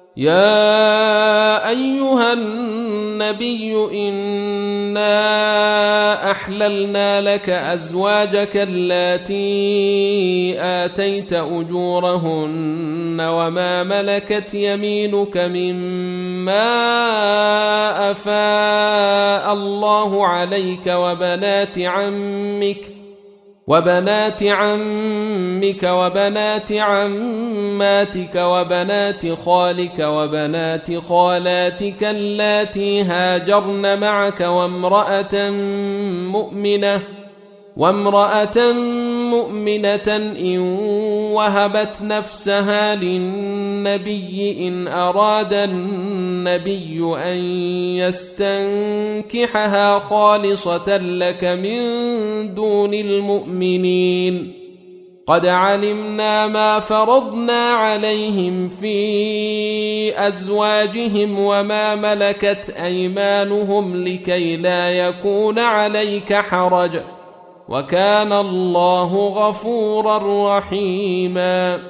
يا أيها النبي إنا أحللنا لك أزواجك اللاتي آتيت أجورهن وما ملكت يمينك مما أفاء الله عليك وبنات عمك وبنات عماتك وبنات خالك وبنات خالاتك اللاتي هاجرن معك وامرأة مؤمنة إن وهبت نفسها للنبي إن أراد النبي أن يستنكحها خالصة لك من دون المؤمنين قد علمنا ما فرضنا عليهم في أزواجهم وما ملكت أيمانهم لكي لا يكون عليك حرج وكان الله غفورا رحيما